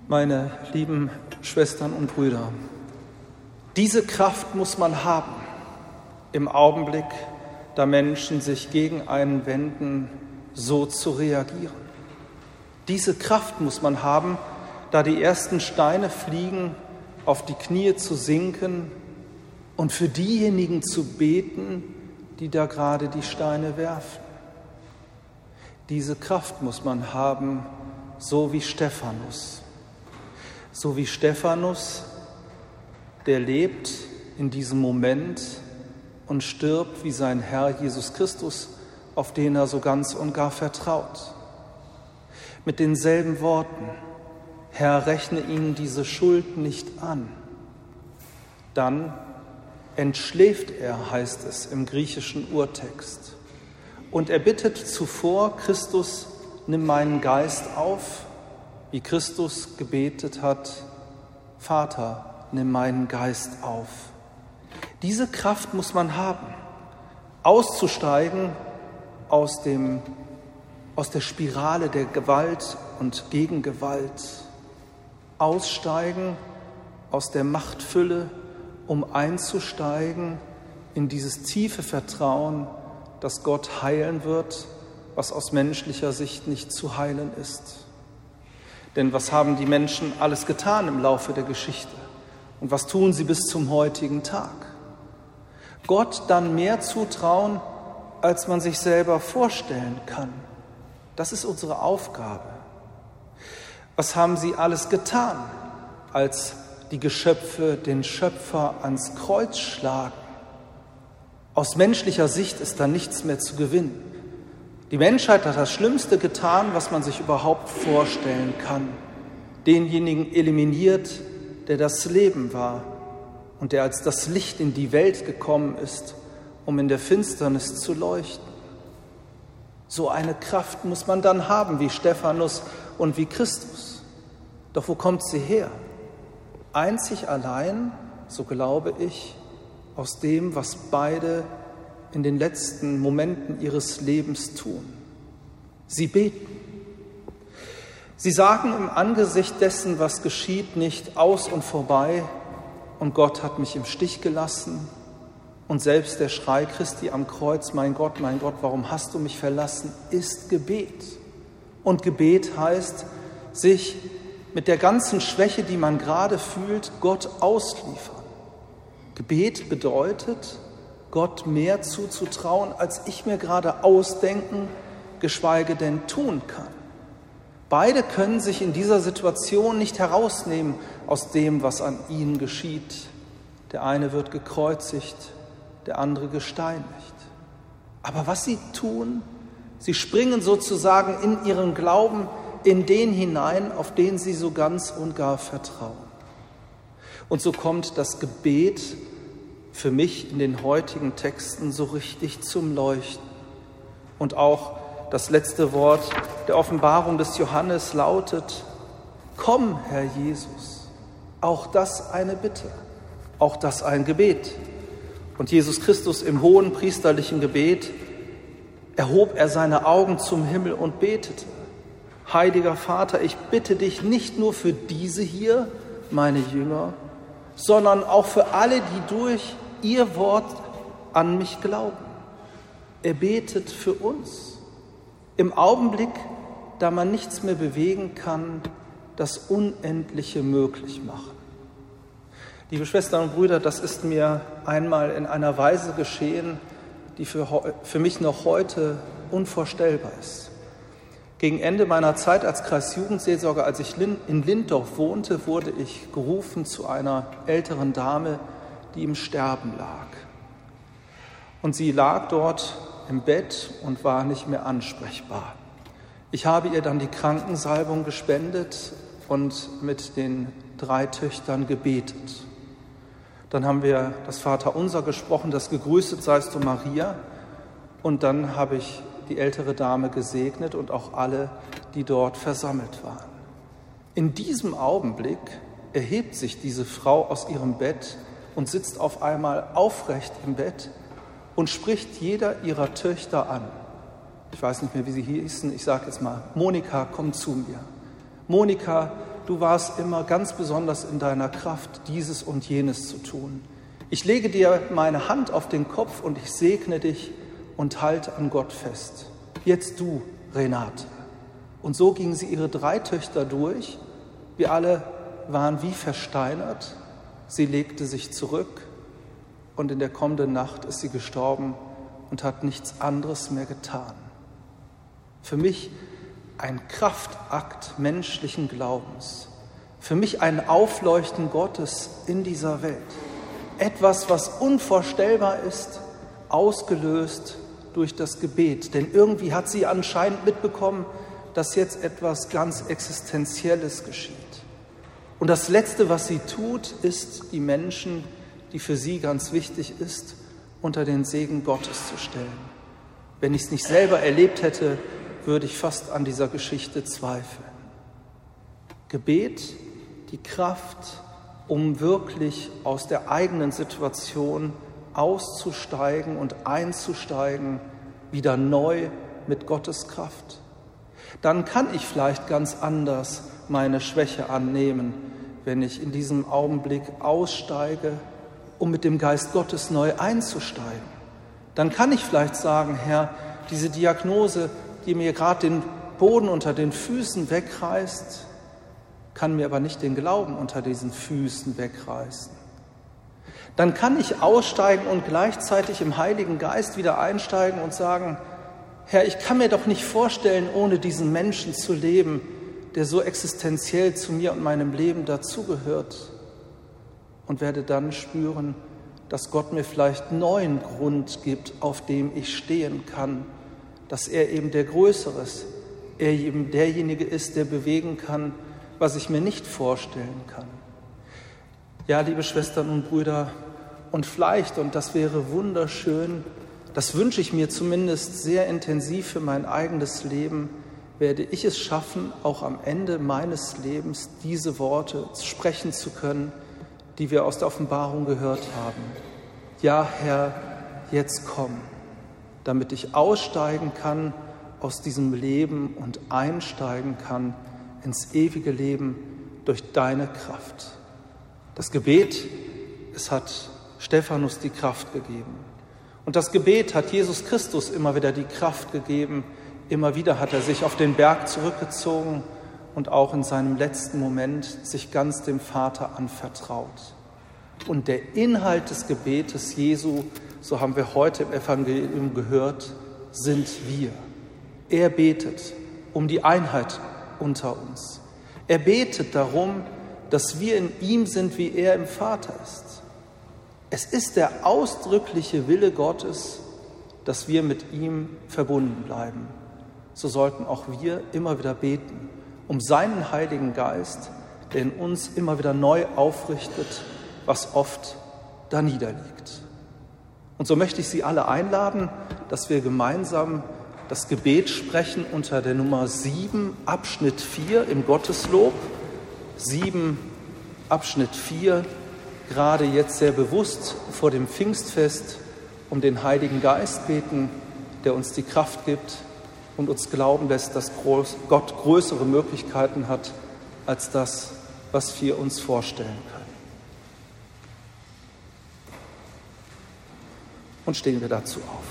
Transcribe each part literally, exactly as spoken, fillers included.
Meine lieben Schwestern und Brüder, diese Kraft muss man haben im Augenblick, da Menschen sich gegen einen wenden, so zu reagieren. Diese Kraft muss man haben, da die ersten Steine fliegen, auf die Knie zu sinken und für diejenigen zu beten, die da gerade die Steine werfen. Diese Kraft muss man haben, so wie Stephanus. So wie Stephanus, der lebt in diesem Moment und stirbt wie sein Herr Jesus Christus, auf den er so ganz und gar vertraut. Mit denselben Worten: Herr, rechne ihnen diese Schuld nicht an. Dann entschläft er, heißt es im griechischen Urtext. Und er bittet zuvor Christus: Nimm meinen Geist auf, wie Christus gebetet hat: Vater, nimm meinen Geist auf. Diese Kraft muss man haben, auszusteigen aus dem, aus der Spirale der Gewalt und Gegengewalt, aussteigen aus der Machtfülle, um einzusteigen in dieses tiefe Vertrauen, dass Gott heilen wird, was aus menschlicher Sicht nicht zu heilen ist. Denn was haben die Menschen alles getan im Laufe der Geschichte? Und was tun sie bis zum heutigen Tag? Gott dann mehr zutrauen, als man sich selber vorstellen kann. Das ist unsere Aufgabe. Was haben sie alles getan, als die Geschöpfe den Schöpfer ans Kreuz schlagen? Aus menschlicher Sicht ist da nichts mehr zu gewinnen. Die Menschheit hat das Schlimmste getan, was man sich überhaupt vorstellen kann. Denjenigen eliminiert, der das Leben war und der als das Licht in die Welt gekommen ist, um in der Finsternis zu leuchten. So eine Kraft muss man dann haben wie Stephanus und wie Christus. Doch wo kommt sie her? Einzig allein, so glaube ich, aus dem, was beide in den letzten Momenten ihres Lebens tun. Sie beten. Sie sagen im Angesicht dessen, was geschieht, nicht aus und vorbei: Und Gott hat mich im Stich gelassen. Und selbst der Schrei Christi am Kreuz: Mein Gott, mein Gott, warum hast du mich verlassen?, ist Gebet. Und Gebet heißt, sich mit der ganzen Schwäche, die man gerade fühlt, Gott ausliefern. Gebet bedeutet, Gott mehr zuzutrauen, als ich mir gerade ausdenken, geschweige denn tun kann. Beide können sich in dieser Situation nicht herausnehmen aus dem, was an ihnen geschieht. Der eine wird gekreuzigt, der andere gesteinigt. Aber was sie tun, sie springen sozusagen in ihren Glauben in den hinein, auf den sie so ganz und gar vertrauen. Und so kommt das Gebet für mich in den heutigen Texten so richtig zum Leuchten. Und auch das letzte Wort der Offenbarung des Johannes lautet: Komm, Herr Jesus. Auch das eine Bitte, auch das ein Gebet. Und Jesus Christus im hohen priesterlichen Gebet erhob er seine Augen zum Himmel und betete: Heiliger Vater, ich bitte dich nicht nur für diese hier, meine Jünger, sondern auch für alle, die durch ihr Wort an mich glauben. Er betet für uns. Im Augenblick, da man nichts mehr bewegen kann, das Unendliche möglich machen. Liebe Schwestern und Brüder, das ist mir einmal in einer Weise geschehen, die für, für mich noch heute unvorstellbar ist. Gegen Ende meiner Zeit als Kreisjugendseelsorger, als ich in Linddorf wohnte, wurde ich gerufen zu einer älteren Dame, die im Sterben lag. Und sie lag dort im Bett und war nicht mehr ansprechbar. Ich habe ihr dann die Krankensalbung gespendet und mit den drei Töchtern gebetet. Dann haben wir das Vaterunser gesprochen, das Gegrüßet seist du Maria. Und dann habe ich die ältere Dame gesegnet und auch alle, die dort versammelt waren. In diesem Augenblick erhebt sich diese Frau aus ihrem Bett und sitzt auf einmal aufrecht im Bett und spricht jeder ihrer Töchter an. Ich weiß nicht mehr, wie sie hießen, ich sage jetzt mal: Monika, komm zu mir. Monika, du warst immer ganz besonders in deiner Kraft, dieses und jenes zu tun. Ich lege dir meine Hand auf den Kopf und ich segne dich und halte an Gott fest. Jetzt du, Renate. Und so gingen sie ihre drei Töchter durch. Wir alle waren wie versteinert. Sie legte sich zurück und in der kommenden Nacht ist sie gestorben und hat nichts anderes mehr getan. Für mich ein Kraftakt menschlichen Glaubens. Für mich ein Aufleuchten Gottes in dieser Welt. Etwas, was unvorstellbar ist, ausgelöst durch das Gebet. Denn irgendwie hat sie anscheinend mitbekommen, dass jetzt etwas ganz Existenzielles geschieht. Und das Letzte, was sie tut, ist, die Menschen, die für sie ganz wichtig ist, unter den Segen Gottes zu stellen. Wenn ich es nicht selber erlebt hätte, würde ich fast an dieser Geschichte zweifeln. Gebet, die Kraft, um wirklich aus der eigenen Situation auszusteigen und einzusteigen, wieder neu mit Gottes Kraft. Dann kann ich vielleicht ganz anders meine Schwäche annehmen, wenn ich in diesem Augenblick aussteige, um mit dem Geist Gottes neu einzusteigen. Dann kann ich vielleicht sagen, Herr, diese Diagnose, die mir gerade den Boden unter den Füßen wegreißt, kann mir aber nicht den Glauben unter diesen Füßen wegreißen. Dann kann ich aussteigen und gleichzeitig im Heiligen Geist wieder einsteigen und sagen, Herr, ich kann mir doch nicht vorstellen, ohne diesen Menschen zu leben, der so existenziell zu mir und meinem Leben dazugehört. Und werde dann spüren, dass Gott mir vielleicht neuen Grund gibt, auf dem ich stehen kann, dass er eben der Größere ist, er eben derjenige ist, der bewegen kann, was ich mir nicht vorstellen kann. Ja, liebe Schwestern und Brüder, und vielleicht, und das wäre wunderschön, das wünsche ich mir zumindest sehr intensiv für mein eigenes Leben, werde ich es schaffen, auch am Ende meines Lebens diese Worte sprechen zu können, die wir aus der Offenbarung gehört haben. Ja, Herr, jetzt komm, damit ich aussteigen kann aus diesem Leben und einsteigen kann ins ewige Leben durch deine Kraft. Das Gebet, es hat Stephanus die Kraft gegeben. Und das Gebet hat Jesus Christus immer wieder die Kraft gegeben. Immer wieder hat er sich auf den Berg zurückgezogen und auch in seinem letzten Moment sich ganz dem Vater anvertraut. Und der Inhalt des Gebetes Jesu, so haben wir heute im Evangelium gehört, sind wir. Er betet um die Einheit unter uns. Er betet darum, dass wir in ihm sind, wie er im Vater ist. Es ist der ausdrückliche Wille Gottes, dass wir mit ihm verbunden bleiben. So sollten auch wir immer wieder beten, um seinen Heiligen Geist, der in uns immer wieder neu aufrichtet, was oft da niederliegt. Und so möchte ich Sie alle einladen, dass wir gemeinsam das Gebet sprechen unter der Nummer sieben, Abschnitt vier im Gotteslob. sieben, Abschnitt vier, gerade jetzt sehr bewusst vor dem Pfingstfest um den Heiligen Geist beten, der uns die Kraft gibt und uns glauben lässt, dass Gott größere Möglichkeiten hat als das, was wir uns vorstellen können. Und stehen wir dazu auf.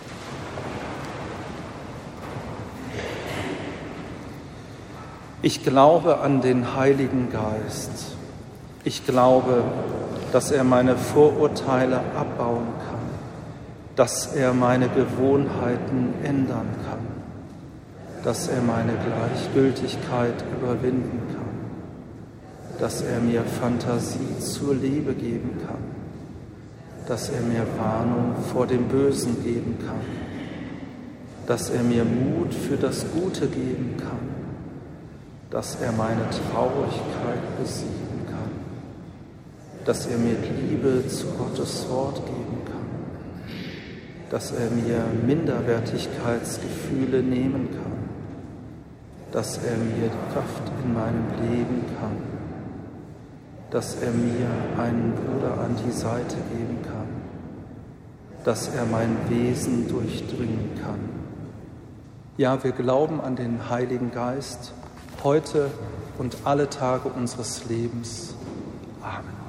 Ich glaube an den Heiligen Geist. Ich glaube, dass er meine Vorurteile abbauen kann, dass er meine Gewohnheiten ändern kann, dass er meine Gleichgültigkeit überwinden kann, dass er mir Fantasie zur Liebe geben kann, dass er mir Warnung vor dem Bösen geben kann, dass er mir Mut für das Gute geben kann, dass er meine Traurigkeit besiegen kann, dass er mir Liebe zu Gottes Wort geben kann, dass er mir Minderwertigkeitsgefühle nehmen kann, dass er mir Kraft in meinem Leben kann, dass er mir einen Bruder an die Seite geben kann, dass er mein Wesen durchdringen kann. Ja, wir glauben an den Heiligen Geist, heute und alle Tage unseres Lebens. Amen.